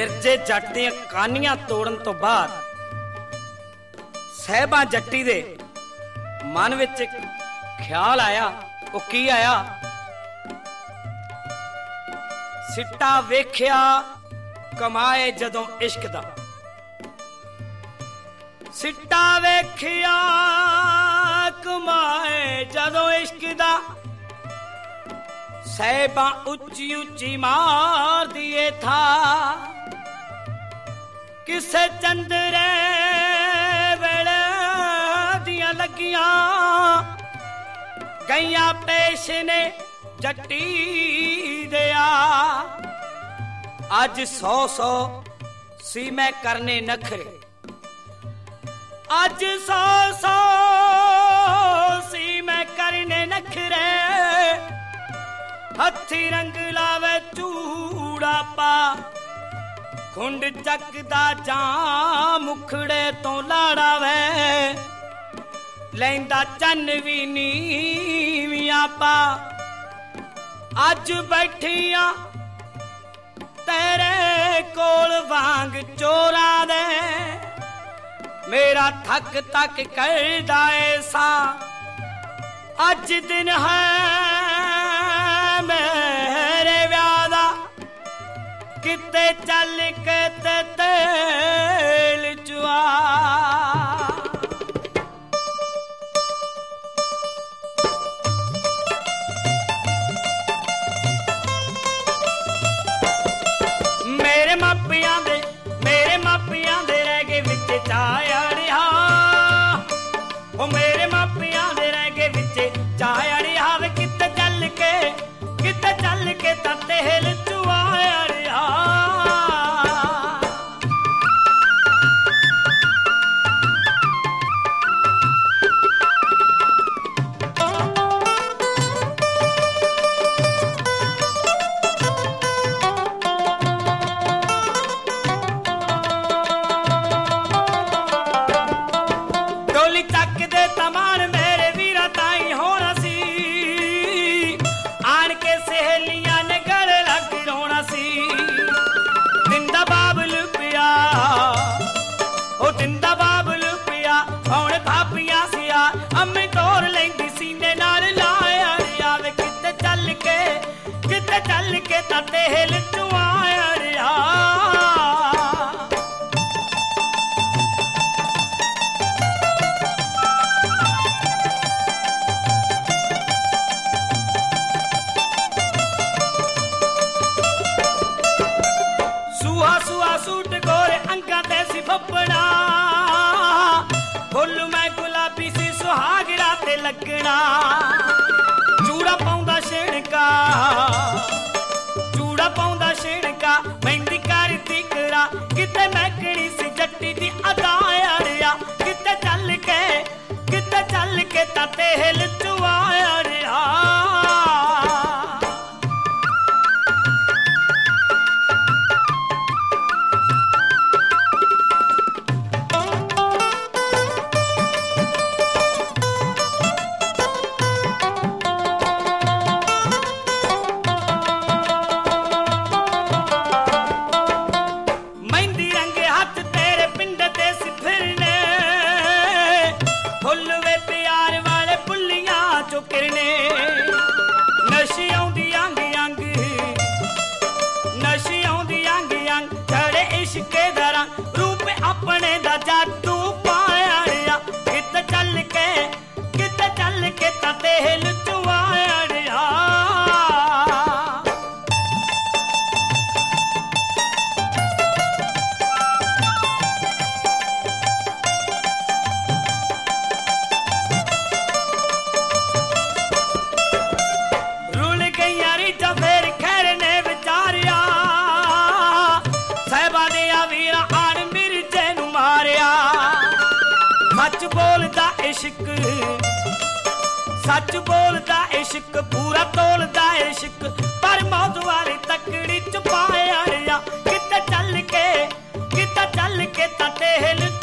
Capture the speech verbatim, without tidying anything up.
ਮਿਰਜੇ ਜੱਟ ਦੀਆਂ ਕਾਨੀਆਂ ਤੋੜਨ ਤੋਂ ਬਾਅਦ ਸਹਿਬਾਂ ਜੱਟੀ ਦੇ ਮਨ ਵਿੱਚ ਇੱਕ ਖਿਆਲ ਆਇਆ। ਉਹ ਕੀ ਆਇਆ? ਸਿੱਟਾ ਵੇਖਿਆ ਕਮਾਏ ਜਦੋਂ ਇਸ਼ਕ ਦਾ, ਸਿੱਟਾ ਵੇਖਿਆ ਕਮਾਏ ਜਦੋਂ ਇਸ਼ਕ ਦਾ, ਸਹਿਬਾਂ ਉੱਚੀ ਉੱਚੀ ਮਾਰਦੀ ਏ ਥਾ, ਕਿਸੇ ਚੰਦਰੇ ਵੇਲੇ ਦੀਆਂ ਲੱਗੀਆਂ ਗਈਆਂ ਪੇਸ਼ ਨੇ ਜੱਟੀ ਦਿਆ। ਅੱਜ ਸੌ ਸੌ ਸੀ ਮੈਂ ਕਰਨੇ ਨਖਰੇ, ਅੱਜ ਸੌ ਸੌ ਸੀ ਮੈਂ ਕਰਨੇ ਨਖਰੇ, ਹੱਥੀ ਰੰਗ ਲਾਵੇ ਚੂੜਾ ਪਾ, ਖੁੰਡ ਚੱਕਦਾ ਜਾਂ ਮੁਖੜੇ ਤੋਂ ਲਾੜਾ ਵੇ, ਲੈਂਦਾ ਚੰਨ ਵੀ ਨੀਵੀਆਂ ਪਾ। ਅੱਜ ਬੈਠੀਆਂ ਤੇਰੇ ਕੋਲ ਵਾਂਗ ਚੋਰਾਂ ਦੇ, ਮੇਰਾ ਥੱਕ ਤੱਕ ਕਰਦਾ ਏ ਸਾ। ਅੱਜ ਦਿਨ ਹੈ ਮੇਰੇ ਵਿਆਹ ਦਾ, ਕਿਤੇ ਚੱਲ ਕੇ ਤੇ ਤੇਲ ਚੁਆ। ਮੇਰੇ ਮਾਪਿਆਂ ਦੇ ਮੇਰੇ ਮਾਪਿਆਂ ਦੇ ਰਹਿ ਗਏ ਵਿੱਚ ਚਾਅ ਅੜਿਆ, ਉਹ ਮੇਰੇ ਮਾਪਿਆਂ ਦੇ ਰਹਿ ਗਏ ਵਿੱਚ ਚਾਅ ਅੜਿਆ ਵੇ, ਕਿਤੇ ਚੱਲ ਕੇ ਕਿਤੇ ਚੱਲ ਕੇ ਤਾਂ ਤੇਲ ਚੁਆ ਅੜਿਆ। ਅੰਮੀ ਤੋਰ ਲੈਂਦੀ ਸੀਨੇ ਨਾਲ ਲਾਇਆ ਰਿਆ ਵੇ, ਕਿਤੇ ਚੱਲ ਕੇ ਕਿਤੇ ਚੱਲ ਕੇ ਤਾਂ ਤੇਲ ਚੁਆਇਆ ਰਿਆ। ਸੂਹਾ ਸੂਹਾ ਸੂਟ ਗੋਰੇ ਅੰਗਾਂ ਤੇ ਸੀ ਫੱਬਣਾ, ਫੁੱਲ ਮੈਂ ਗੁਲਾਬੀ ਸੀ ਸੁਹਾਗਰਾ ਤੇ ਲੱਗਣਾ, ਚੂੜਾ ਪਾਉਂਦਾ ਛਿਣਕਾ ਚੂੜਾ ਪਾਉਂਦਾ ਛਿਣਕਾ, ਮਹਿੰਦੀ ਕਰਦੀ ਕਰਾ, ਕਿਤੇ ਮਹਿਕਣੀ ਸੀ ਜੱਟੀ ਦੀ ਅਦਾ ਅੜਿਆ, ਕਿਤੇ ਚੱਲ ਕੇ ਕਿਤੇ ਚੱਲ ਕੇ ਤਾਂ ਤੇਲ ਚੁਆ ਅੜਿਆ। ਰੂਪ ਆਪਣੇ ਦਾ ਜਾਦੂ ਪਾਇਆ ਰਿਆ, ਕਿਤੇ ਚੱਲ ਕੇ ਕਿਤੇ ਚੱਲ ਕੇ ਤਾਂ ਤੇਲ ਚੁਆਇਆ ਰਿਆ। ਰੁਲ ਗਈਆਂ ਰੀਝਾਂ ਫੇਰ ਖੈਰ ਨੇ ਵਿਚਾਰਿਆ, ਸਾਹਿਬਾਂ ਦੇ ਵੀਰਾਂ ਆਣ ਮਿਰਜੇ ਨੂੰ ਮਾਰਿਆ। ਸੱਚ ਬੋਲਦਾ ਇਸ਼ਕ ਸੱਚ ਬੋਲਦਾ ਇਸ਼ਕ, ਪੂਰਾ ਤੋਲਦਾ ਇਸ਼ਕ, ਪਰ ਮੌਤ ਵਾਲੀ ਤਕੜੀ ਚ ਪਾਇਆ ਰਿਆ, ਕਿਤੇ ਚੱਲ ਕੇ ਕਿਤੇ ਚੱਲ ਕੇ ਤਾਂ ਤੇਲ